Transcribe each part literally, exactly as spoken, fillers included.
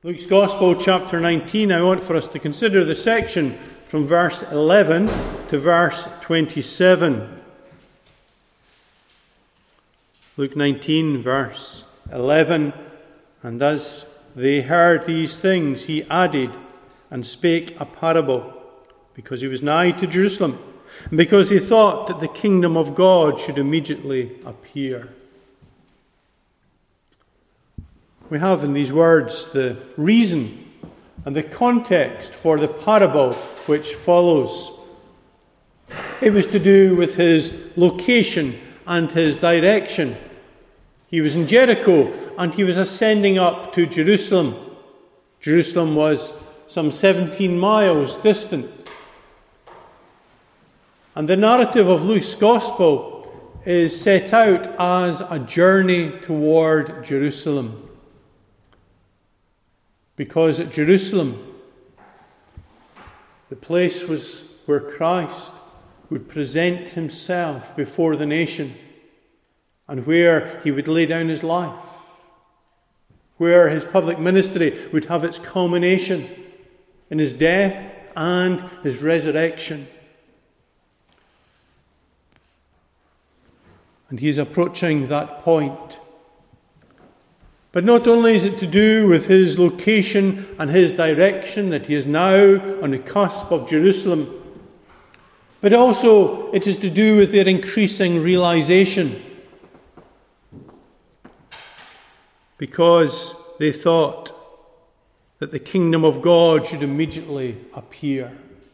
Luke's Gospel, chapter nineteen, I want for us to consider the section from verse eleven to verse twenty-seven. Luke nineteen, verse eleven. And as they heard these things, he added and spake a parable, because he was nigh to Jerusalem, and because he thought that the kingdom of God should immediately appear. We have in these words the reason and the context for the parable which follows. It was to do with his location and his direction. He was in Jericho and he was ascending up to Jerusalem. Jerusalem was some seventeen miles distant. And the narrative of Luke's Gospel is set out as a journey toward Jerusalem. Because at Jerusalem, the place was where Christ would present himself before the nation, and where he would lay down his life, where his public ministry would have its culmination in his death and his resurrection. And he is approaching that point. But not only is it to do with his location and his direction, that he is now on the cusp of Jerusalem, but also it is to do with their increasing realization. Because they thought that the kingdom of God should immediately appear.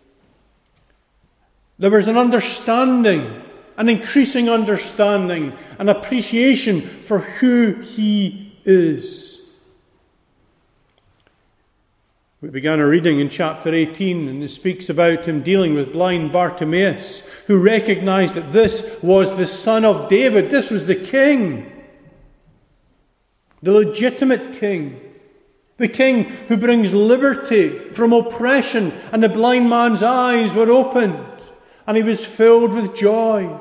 There was an understanding, an increasing understanding, an appreciation for who he is. We began our reading in chapter eighteen, and it speaks about him dealing with blind Bartimaeus, who recognized that this was the Son of David. This was the King, the legitimate King, the King who brings liberty from oppression. And the blind man's eyes were opened, and he was filled with joy.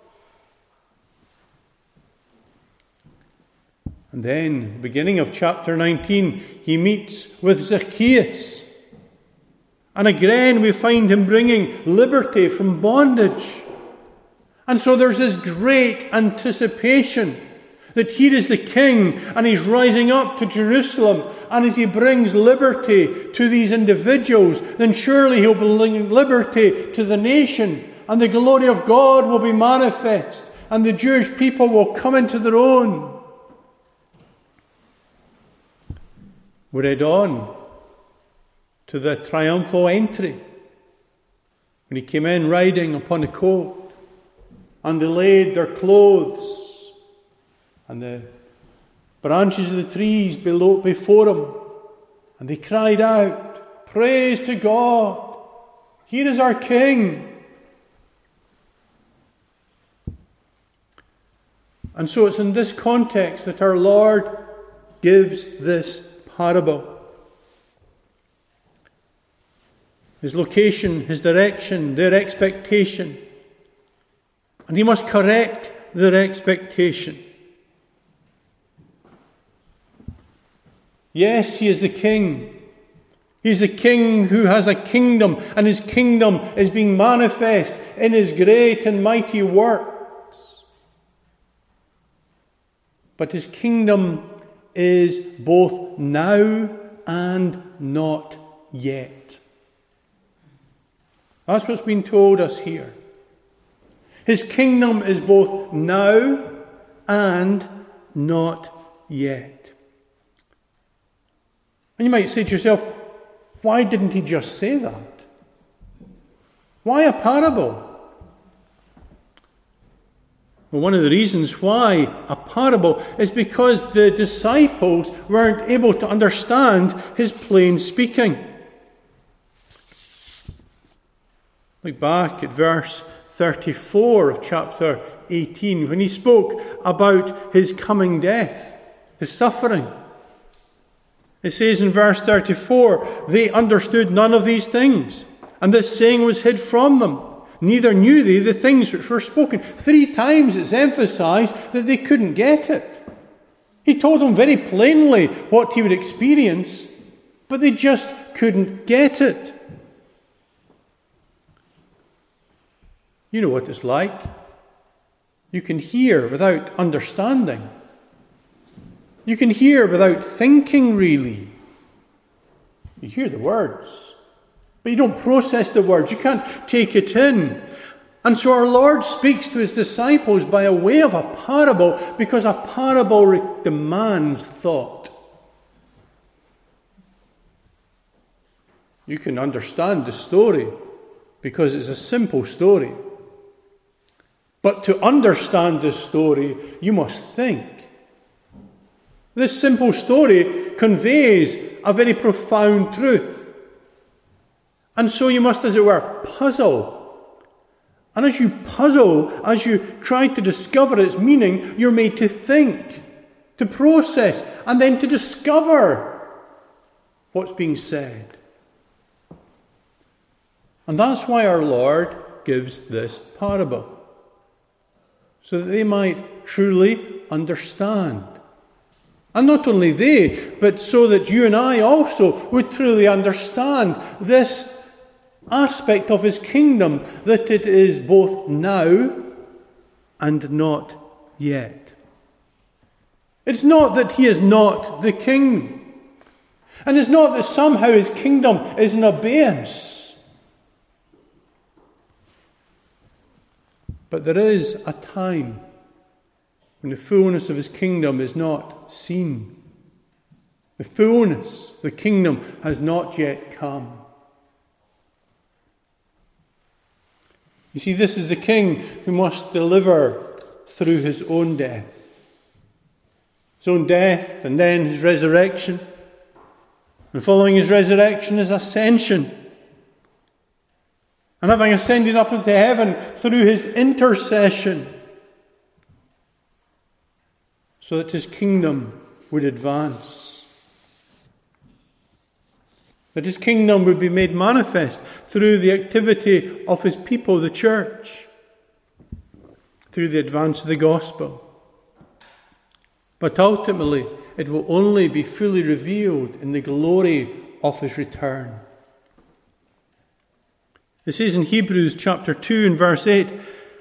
And then, the beginning of chapter nineteen, he meets with Zacchaeus. And again we find him bringing liberty from bondage. And so there's this great anticipation that here is the King, and he's rising up to Jerusalem. And as he brings liberty to these individuals, then surely he'll bring liberty to the nation. And the glory of God will be manifest. And the Jewish people will come into their own. We read on to the triumphal entry, when he came in riding upon a colt, and they laid their clothes and the branches of the trees below before him, and they cried out, "Praise to God! Here is our King!" And so it's in this context that our Lord gives this parable. His location, his direction, their expectation. And he must correct their expectation. Yes, he is the King. He's the King who has a kingdom, and his kingdom is being manifest in his great and mighty works. But his kingdom is both now and not yet. That's what's been told us here. His kingdom is both now and not yet. And you might say to yourself, why didn't he just say that? Why a parable? Well, one of the reasons why a parable is because the disciples weren't able to understand his plain speaking. Look back at verse thirty-four of chapter eighteen, when he spoke about his coming death, his suffering. It says in verse thirty-four, "They understood none of these things, and this saying was hid from them. Neither knew they the things which were spoken." Three times it's emphasized that they couldn't get it. He told them very plainly what he would experience, but they just couldn't get it. You know what it's like. You can hear without understanding. You can hear without thinking, really. You hear the words, but you don't process the words. You can't take it in. And so our Lord speaks to his disciples by a way of a parable, because a parable re- demands thought. You can understand the story because it's a simple story. But to understand this story, you must think. This simple story conveys a very profound truth. And so you must, as it were, puzzle. And as you puzzle, as you try to discover its meaning, you're made to think, to process, and then to discover what's being said. And that's why our Lord gives this parable, so that they might truly understand. And not only they, but so that you and I also would truly understand this aspect of his kingdom, that it is both now and not yet. It's not that he is not the king. And it's not that somehow his kingdom is in abeyance. But there is a time when the fullness of his kingdom is not seen. The fullness, the kingdom, has not yet come. You see, this is the king who must deliver through his own death. His own death, and then his resurrection. And following his resurrection, his ascension. And having ascended up into heaven through his intercession, so that his kingdom would advance. That his kingdom would be made manifest through the activity of his people, the church, through the advance of the gospel. But ultimately, it will only be fully revealed in the glory of his return. It says in Hebrews chapter two and verse eight,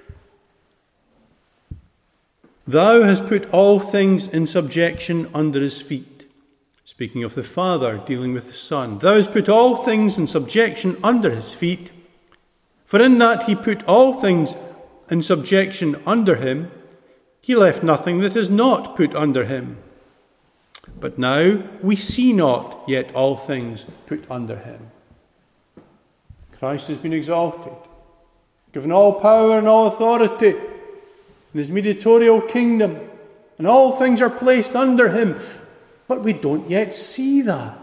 "Thou hast put all things in subjection under his feet." Speaking of the Father, dealing with the Son. "Thou hast put all things in subjection under his feet. For in that he put all things in subjection under him, he left nothing that is not put under him. But now we see not yet all things put under him." Christ has been exalted, given all power and all authority in his mediatorial kingdom, and all things are placed under him. But we don't yet see that.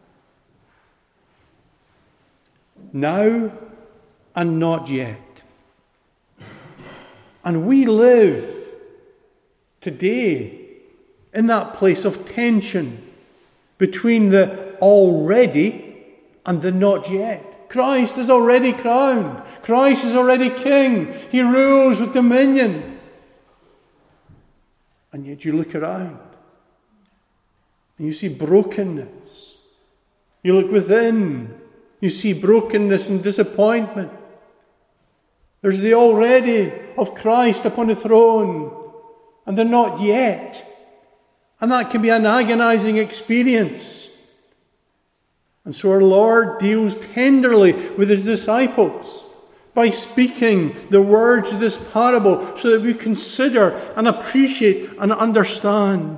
Now and not yet. And we live today in that place of tension between the already and the not yet. Christ is already crowned. Christ is already king. He rules with dominion. And yet you look around and you see brokenness. You look within. You see brokenness and disappointment. There's the already of Christ upon the throne and the not yet. And that can be an agonizing experience. And so our Lord deals tenderly with his disciples by speaking the words of this parable so that we consider and appreciate and understand.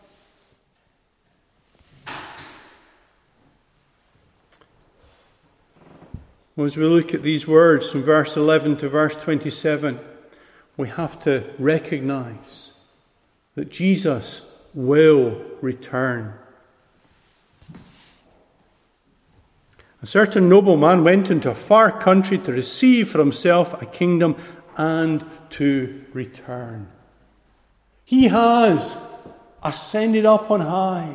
As we look at these words from verse eleven to verse twenty-seven, we have to recognize that Jesus will return. A certain nobleman went into a far country to receive for himself a kingdom and to return. He has ascended up on high,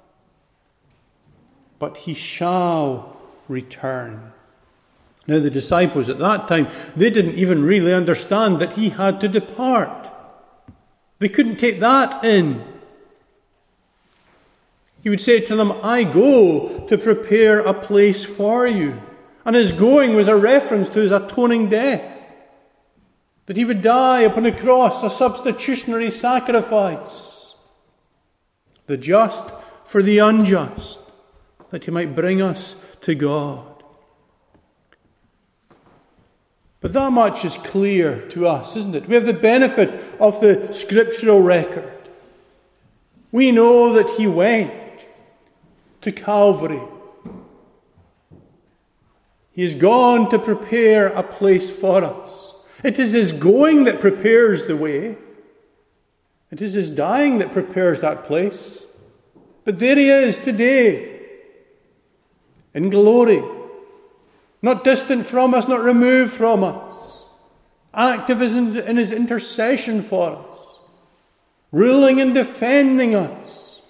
but he shall return. Now the disciples at that time, they didn't even really understand that he had to depart. They couldn't take that in. He would say to them, I go to prepare a place for you. And his going was a reference to his atoning death. That he would die upon the cross, a substitutionary sacrifice. The just for the unjust, that he might bring us to God. But that much is clear to us, isn't it? We have the benefit of the scriptural record. We know that he went to Calvary. He has gone to prepare a place for us. It is his going that prepares the way. It is his dying that prepares that place. But there he is today, in glory. Not distant from us, not removed from us. Active in his intercession for us. Ruling and defending us.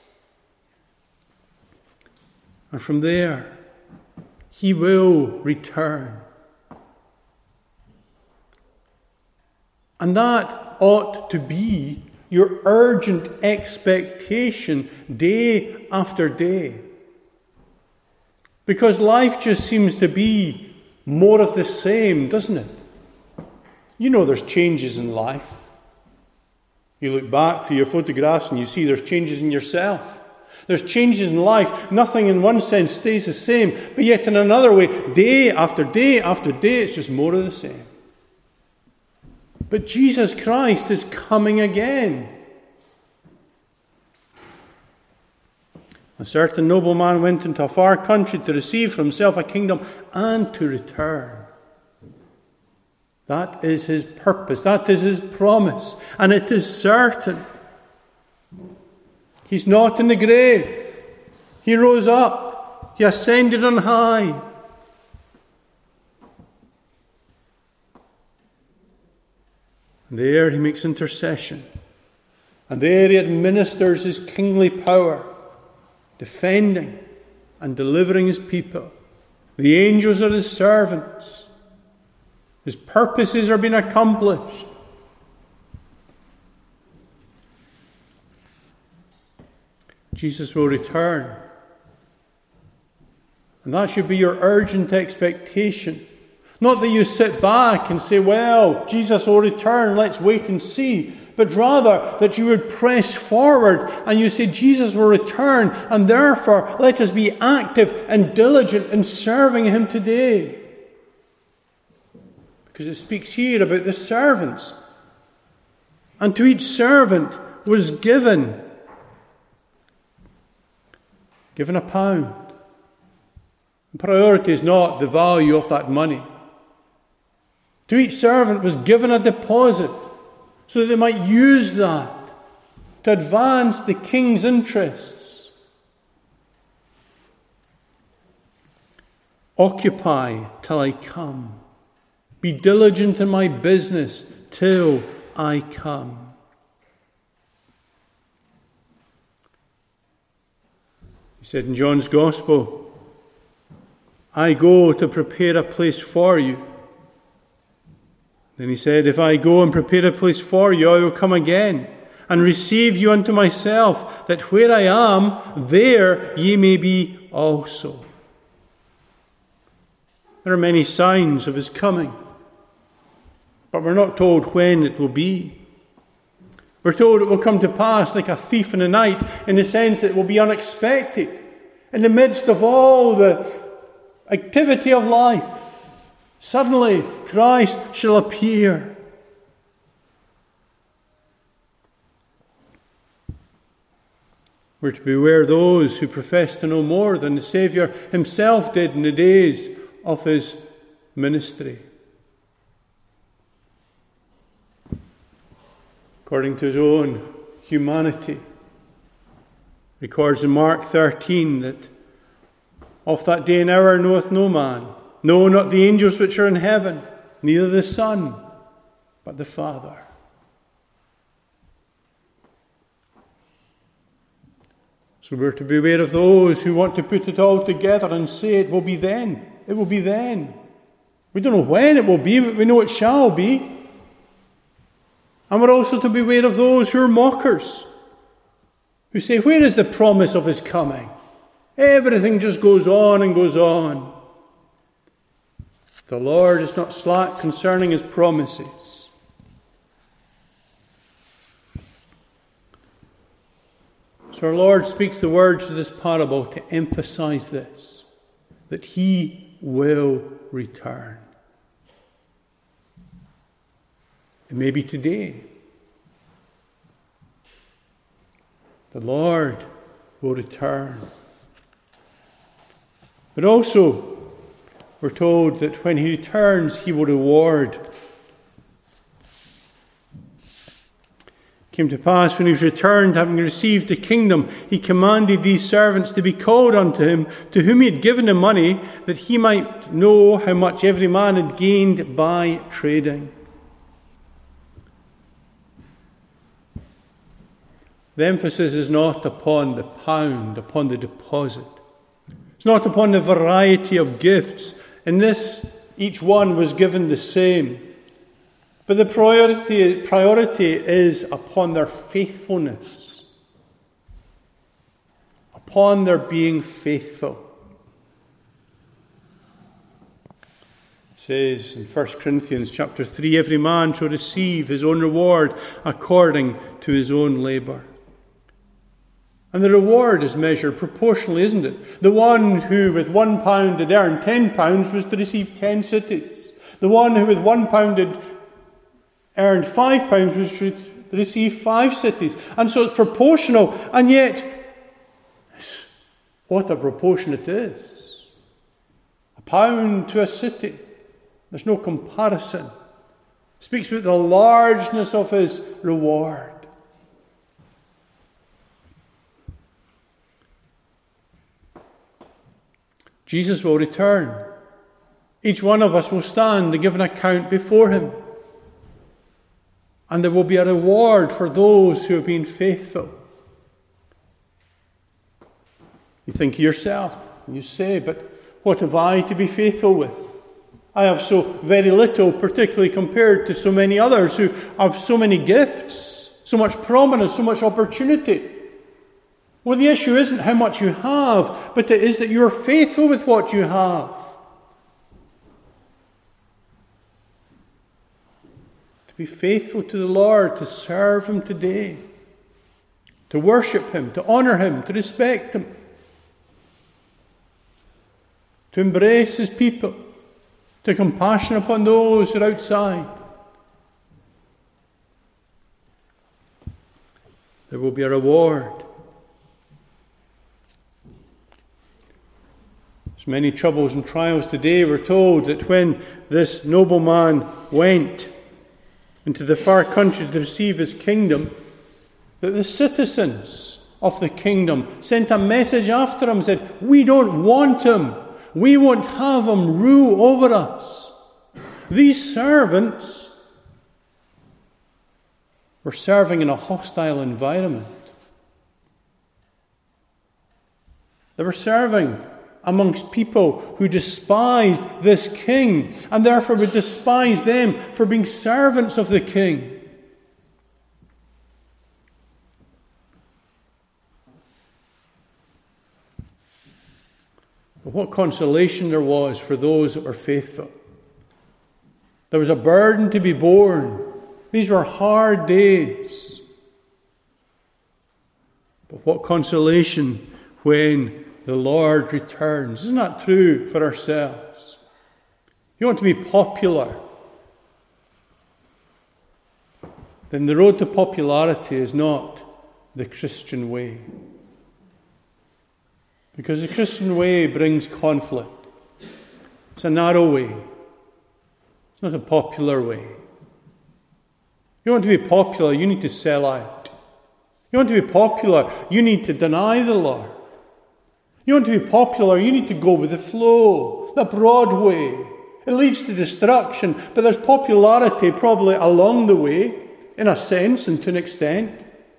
And from there, he will return. And that ought to be your urgent expectation day after day. Because life just seems to be more of the same, doesn't it? You know there's changes in life. You look back through your photographs and you see there's changes in yourself. There's changes in life. Nothing in one sense stays the same. But yet in another way, day after day after day, it's just more of the same. But Jesus Christ is coming again. A certain nobleman went into a far country to receive for himself a kingdom and to return. That is his purpose. That is his promise. And it is certain. He's not in the grave. He rose up. He ascended on high. And there he makes intercession. And there he administers his kingly power, defending and delivering his people. The angels are his servants. His purposes are being accomplished. Jesus will return. And that should be your urgent expectation. Not that you sit back and say, well, Jesus will return, let's wait and see. But rather that you would press forward and you say, Jesus will return, and therefore let us be active and diligent in serving him today. Because it speaks here about the servants. And to each servant was given, given a pound. The priority is not the value of that money. To each servant was given a deposit so that they might use that to advance the king's interests. Occupy till I come. Be diligent in my business till I come. He said in John's Gospel, I go to prepare a place for you. Then he said, if I go and prepare a place for you, I will come again and receive you unto myself, that where I am, there ye may be also. There are many signs of his coming, but we're not told when it will be. We're told it will come to pass like a thief in the night, in the sense that it will be unexpected, in the midst of all the activity of life. Suddenly, Christ shall appear. We're to beware those who profess to know more than the Saviour himself did in the days of his ministry. According to his own humanity, records in Mark thirteen that of that day and hour knoweth no man, no, not the angels which are in heaven, neither the Son, but the Father. So we're to beware of those who want to put it all together and say it will be then. It will be then. We don't know when it will be, but we know it shall be. And we're also to beware of those who are mockers, who say, where is the promise of his coming? Everything just goes on and goes on. The Lord is not slack concerning his promises. So our Lord speaks the words of this parable to emphasize this, that he will return. It may be today. The Lord will return. But also, we're told that when he returns, he will reward. It came to pass when he was returned, having received the kingdom, he commanded these servants to be called unto him, to whom he had given the money, that he might know how much every man had gained by trading. The emphasis is not upon the pound, upon the deposit. It's not upon the variety of gifts. In this, each one was given the same. But the priority, priority is upon their faithfulness, upon their being faithful. It says in First Corinthians chapter three, every man shall receive his own reward according to his own labour. And the reward is measured proportionally, isn't it? The one who with one pound had earned ten pounds was to receive ten cities. The one who with one pound had earned five pounds was to receive five cities. And so it's proportional, and yet, what a proportion it is. A pound to a city. There's no comparison. It speaks about the largeness of his reward. Jesus will return. Each one of us will stand to give an account before him. And there will be a reward for those who have been faithful. You think of yourself, and you say, but what have I to be faithful with? I have so very little, particularly compared to so many others who have so many gifts, so much prominence, so much opportunity. Well, the issue isn't how much you have, but it is that you are faithful with what you have. To be faithful to the Lord, to serve him today, to worship him, to honour him, to respect him, to embrace his people, to compassion upon those who are outside. There will be a reward. There's many troubles and trials today. We're told that when this nobleman went into the far country to receive his kingdom, that the citizens of the kingdom sent a message after him and said, we don't want him. We won't have him rule over us. These servants were serving in a hostile environment. They were serving amongst people who despised this king and therefore would despise them for being servants of the king. But what consolation there was for those that were faithful. There was a burden to be borne. These were hard days. But what consolation when the Lord returns. Isn't that true for ourselves? You want to be popular, then the road to popularity is not the Christian way. Because the Christian way brings conflict. It's a narrow way. It's not a popular way. You want to be popular, you need to sell out. You want to be popular, you need to deny the Lord. You want to be popular, you need to go with the flow, the broad way. It leads to destruction, but there's popularity probably along the way, in a sense and to an extent.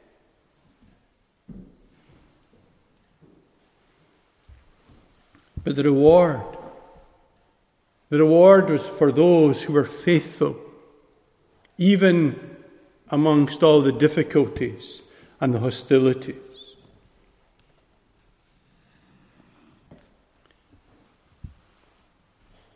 But the reward, the reward was for those who were faithful, even amongst all the difficulties and the hostilities.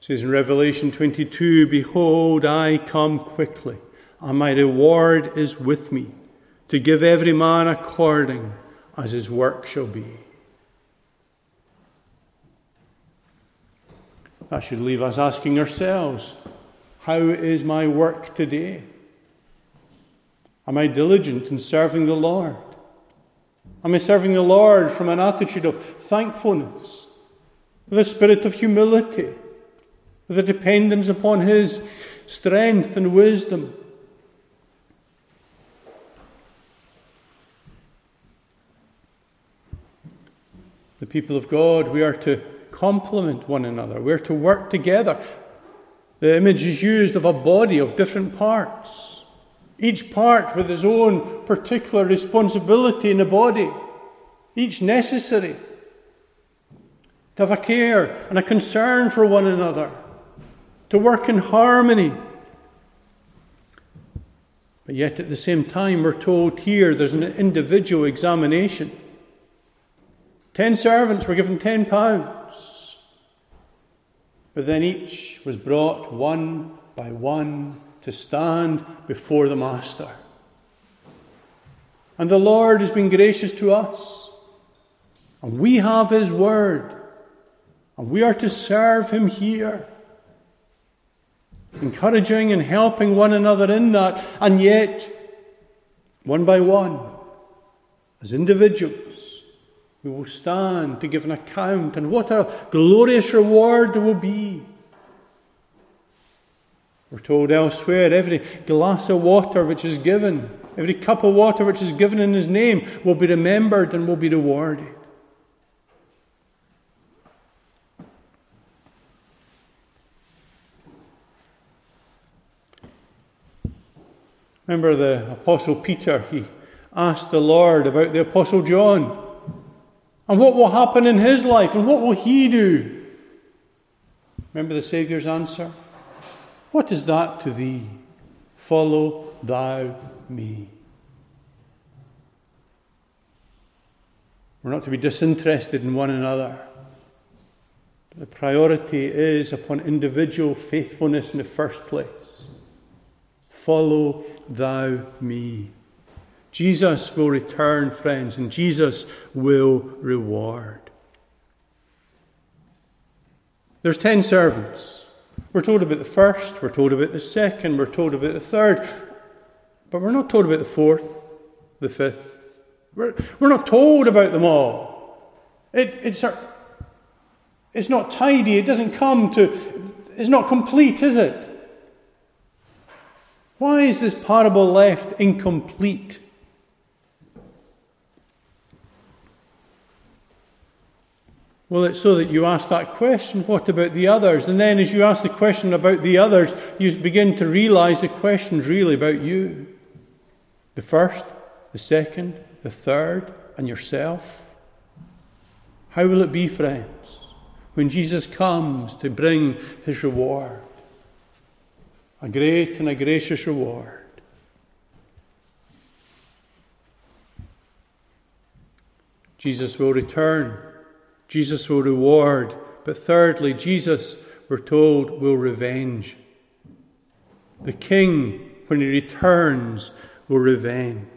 It says in Revelation twenty-two, "Behold, I come quickly, and my reward is with me, to give every man according as his work shall be." That should leave us asking ourselves, how is my work today? Am I diligent in serving the Lord? Am I serving the Lord from an attitude of thankfulness, with a spirit of humility, with a dependence upon His strength and wisdom? The people of God, we are to complement one another. We're to work together. The image is used of a body of different parts, each part with its own particular responsibility in the body, each necessary to have a care and a concern for one another, to work in harmony. But yet at the same time, we're told here there's an individual examination. Ten servants were given ten pounds. But then each was brought one by one to stand before the Master. And the Lord has been gracious to us. And we have His word. And we are to serve Him here, encouraging and helping one another in that. And yet, one by one, as individuals, we will stand to give an account, and what a glorious reward there will be. We're told elsewhere, every glass of water which is given, every cup of water which is given in His name will be remembered and will be rewarded. Remember the Apostle Peter, he asked the Lord about the Apostle John. And what will happen in his life? And what will he do? Remember the Saviour's answer? What is that to thee? Follow thou me. We're not to be disinterested in one another. The priority is upon individual faithfulness in the first place. Follow thou me. Jesus will return, friends, and Jesus will reward. There's ten servants. We're told about the first, we're told about the second, we're told about the third, but we're not told about the fourth, the fifth. We're, we're not told about them all. It, it's, it's not tidy, it doesn't come to, it's not complete, is it? Why is this parable left incomplete? Well, it's so that you ask that question, what about the others? And then as you ask the question about the others, you begin to realize the question's really about you. The first, the second, the third, and yourself. How will it be, friends, when Jesus comes to bring His reward? A great and a gracious reward. Jesus will return. Jesus will reward. But thirdly, Jesus, we're told, will revenge. The King, when He returns, will revenge.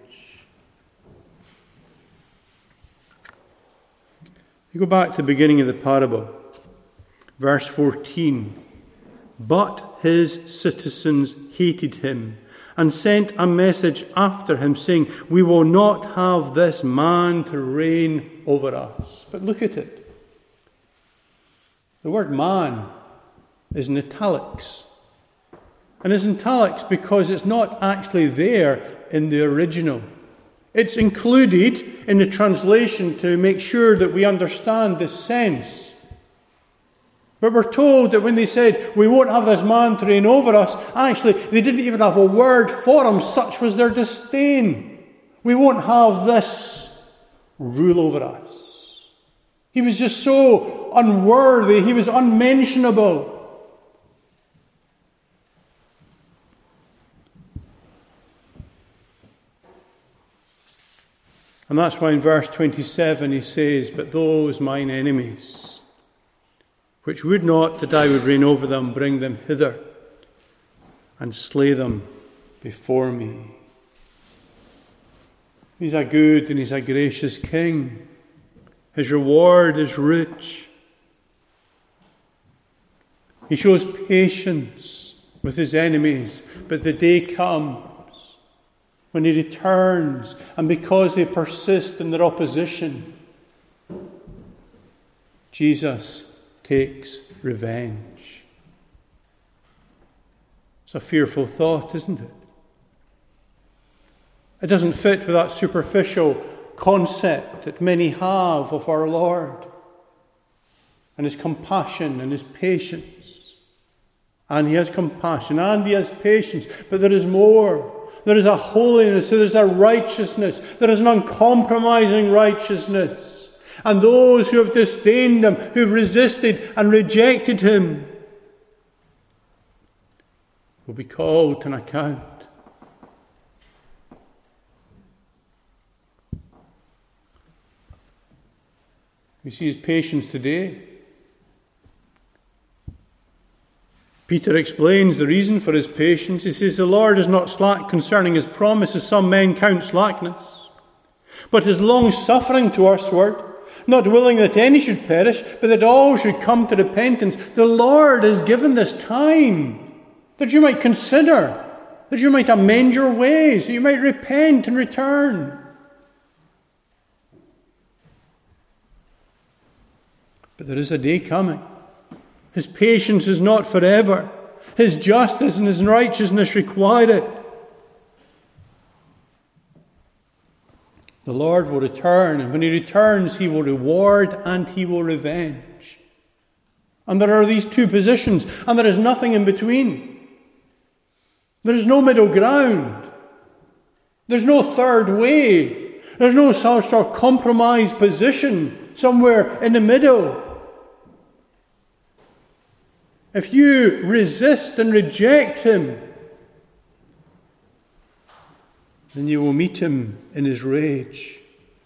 You go back to the beginning of the parable, verse fourteen. But His citizens hated Him and sent a message after Him, saying, we will not have this man to reign over us. But look at it. The word man is in italics. And it's in italics because it's not actually there in the original. It's included in the translation to make sure that we understand the sense. But we're told that when they said, we won't have this man to reign over us, actually, they didn't even have a word for him. Such was their disdain. We won't have this rule over us. He was just so unworthy. He was unmentionable. And that's why in verse twenty-seven he says, but those mine enemies, which would not that I would reign over them, bring them hither and slay them before me. He's a good and he's a gracious king. His reward is rich. He shows patience with his enemies, but the day comes when he returns, and because they persist in their opposition, Jesus takes revenge. It's a fearful thought, isn't it? It doesn't fit with that superficial concept that many have of our Lord and his compassion and his patience. And he has compassion and he has patience, but there is more. There is a holiness, there is a righteousness, there is an uncompromising righteousness. And those who have disdained him, who have resisted and rejected him, will be called to an account. We see his patience today. Peter explains the reason for his patience. He says, the Lord is not slack concerning his promise, as some men count slackness, but is long-suffering to usward, not willing that any should perish, but that all should come to repentance. The Lord has given this time, that you might consider, that you might amend your ways, that you might repent and return. But there is a day coming. His patience is not forever. His justice and his righteousness require it. The Lord will return, and when he returns, he will reward and he will revenge. And there are these two positions, and there is nothing in between. There is no middle ground. There's no third way. There's no sort of compromise position somewhere in the middle. If you resist and reject him, then you will meet him in his rage.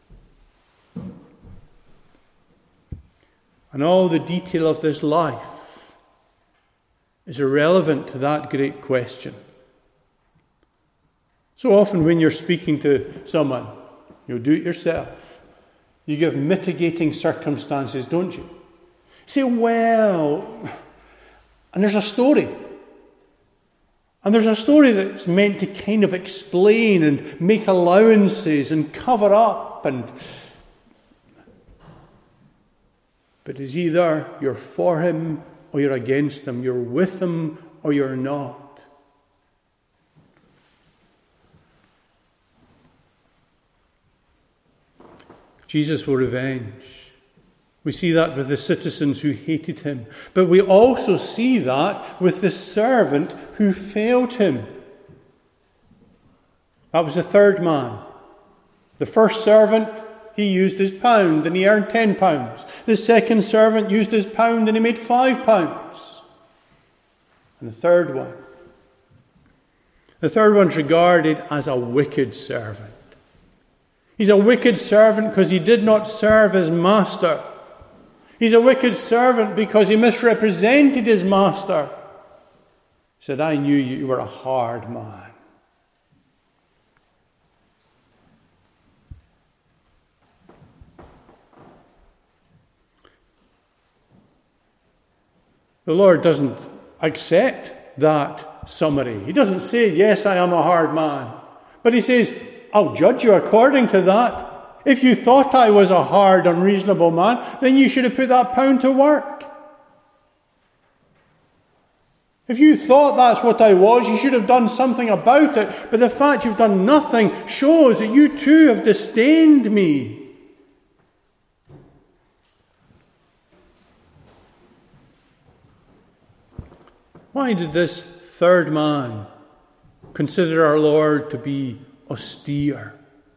And all the detail of this life is irrelevant to that great question. So often when you're speaking to someone, you'll do it yourself. You give mitigating circumstances, don't you? You say, well, and there's a story. And there's a story that's meant to kind of explain and make allowances and cover up. And But it's either you're for him or you're against him. You're with him or you're not. Jesus will revenge. We see that with the citizens who hated him. But we also see that with the servant who failed him. That was the third man. The first servant, he used his pound and he earned ten pounds. The second servant used his pound and he made five pounds. And the third one. The third one's regarded as a wicked servant. He's a wicked servant because he did not serve his master. He's a wicked servant because he misrepresented his master. He said, I knew you were a hard man. The Lord doesn't accept that summary. He doesn't say, yes, I am a hard man. But he says, I'll judge you according to that. If you thought I was a hard, unreasonable man, then you should have put that pound to work. If you thought that's what I was, you should have done something about it. But the fact you've done nothing shows that you too have disdained me. Why did this third man consider our Lord to be austere?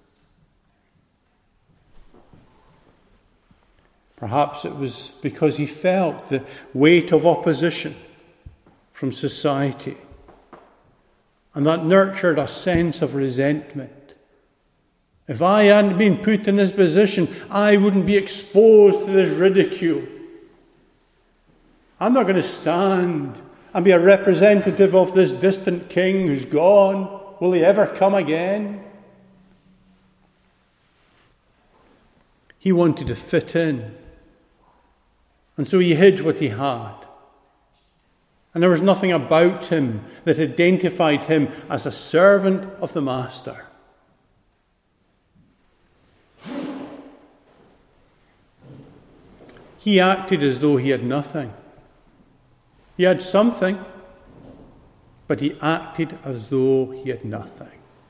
Perhaps it was because he felt the weight of opposition from society, and that nurtured a sense of resentment. If I hadn't been put in this position, I wouldn't be exposed to this ridicule. I'm not going to stand and be a representative of this distant king who's gone. Will he ever come again? He wanted to fit in. And so he hid what he had. And there was nothing about him that identified him as a servant of the Master. He acted as though he had nothing. He had something, but he acted as though he had nothing.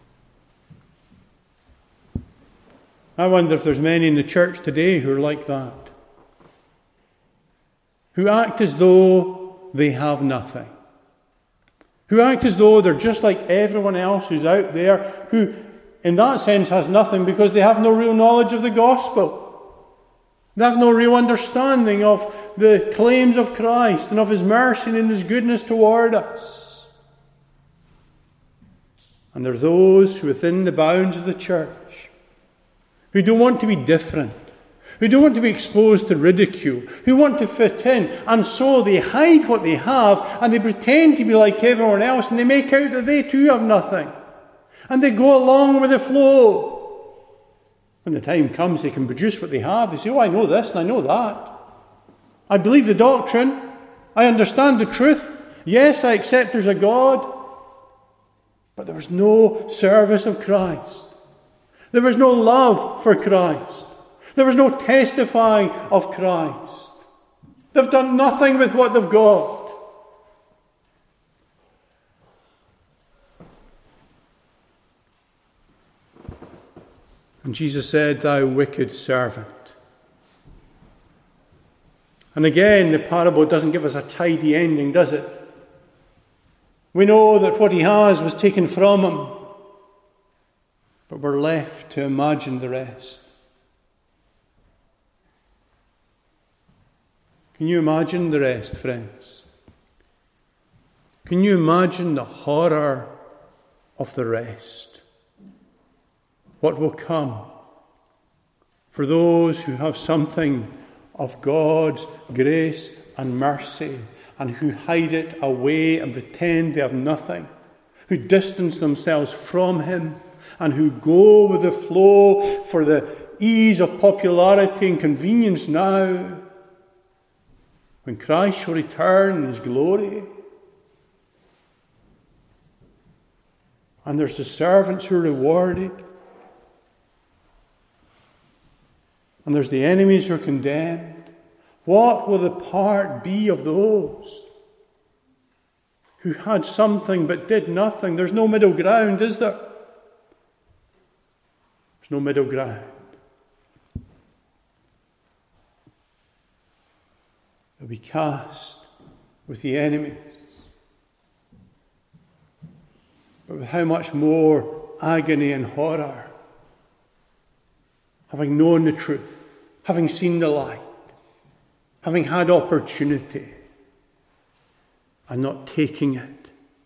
I wonder if there's many in the church today who are like that, who act as though they have nothing, who act as though they're just like everyone else who's out there, who in that sense has nothing because they have no real knowledge of the gospel. They have no real understanding of the claims of Christ and of His mercy and His goodness toward us. And there are those who within the bounds of the church who don't want to be different, who don't want to be exposed to ridicule, who want to fit in, and so they hide what they have and they pretend to be like everyone else, and they make out that they too have nothing. And they go along with the flow. When the time comes, they can produce what they have. They say, oh, I know this and I know that. I believe the doctrine. I understand the truth. Yes, I accept there's a God. But there was no service of Christ. There was no love for Christ. There was no testifying of Christ. They've done nothing with what they've got. And Jesus said, thou wicked servant. And again, the parable doesn't give us a tidy ending, does it? We know that what he has was taken from him, but we're left to imagine the rest. Can you imagine the rest, friends? Can you imagine the horror of the rest? What will come for those who have something of God's grace and mercy and who hide it away and pretend they have nothing, who distance themselves from Him and who go with the flow for the ease of popularity and convenience now, when Christ shall return in His glory. And there's the servants who are rewarded. And there's the enemies who are condemned. What will the part be of those who had something but did nothing? There's no middle ground, is there? There's no middle ground. They'll be cast with the enemies. But with how much more agony and horror, having known the truth, having seen the light, having had opportunity, and not taking it.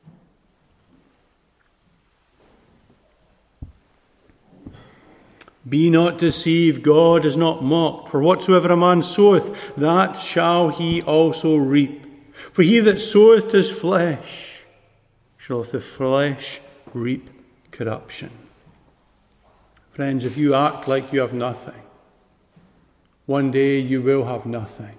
Be not deceived, God is not mocked. For whatsoever a man soweth, that shall he also reap. For he that soweth his flesh shall of the flesh reap corruption. Friends, if you act like you have nothing, one day you will have nothing.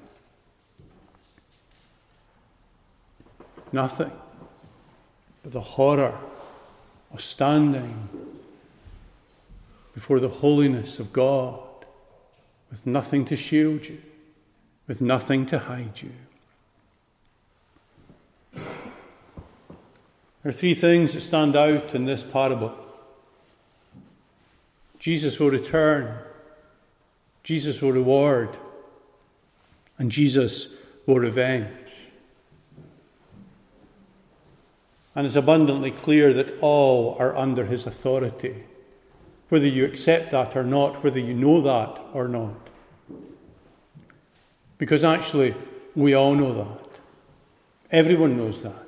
Nothing but the horror of standing before the holiness of God with nothing to shield you, with nothing to hide you. There are three things that stand out in this parable. Jesus will return, Jesus will reward, and Jesus will revenge. And it's abundantly clear that all are under His authority, whether you accept that or not, whether you know that or not. Because actually, we all know that. Everyone knows that.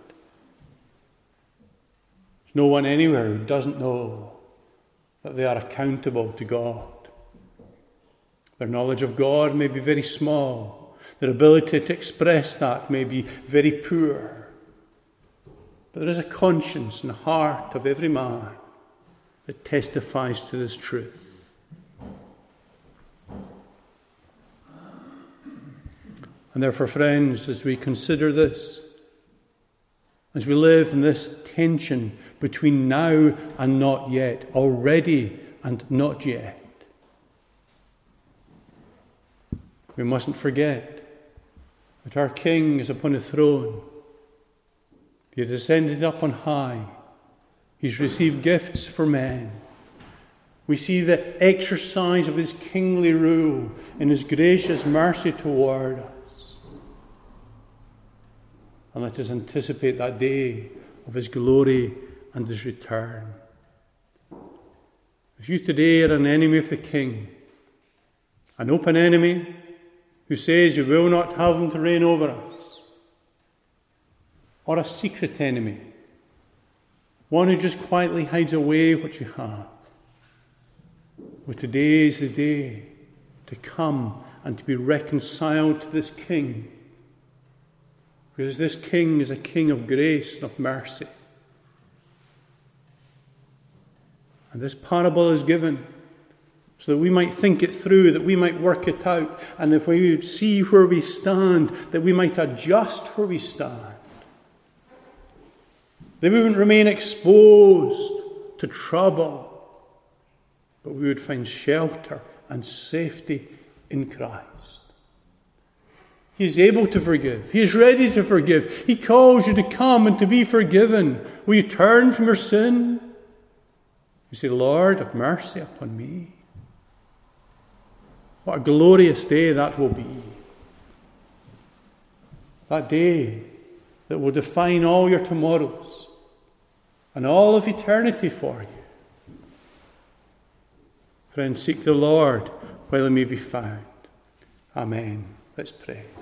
There's no one anywhere who doesn't know that they are accountable to God. Their knowledge of God may be very small, Their ability to express that may be very poor. But there is a conscience in the heart of every man that testifies to this truth. And therefore, friends, as we consider this, as we live in this tension between now and not yet, already and not yet, we mustn't forget that our King is upon the throne. He has ascended up on high. He's received gifts for men. We see the exercise of his kingly rule in his gracious mercy toward us. And let us anticipate that day of his glory and his return. If you today are an enemy of the King, an open enemy who says you will not have him to reign over us, or a secret enemy, one who just quietly hides away what you have, well, today is the day to come and to be reconciled to this King. Because this King is a King of grace and of mercy. And this parable is given so that we might think it through, that we might work it out, and if we would see where we stand, that we might adjust where we stand. That we wouldn't remain exposed to trouble, but we would find shelter and safety in Christ. He is able to forgive. He is ready to forgive. He calls you to come and to be forgiven. Will you turn from your sin? You say, Lord, have mercy upon me. What a glorious day that will be. That day that will define all your tomorrows and all of eternity for you. Friends, seek the Lord while he may be found. Amen. Let's pray.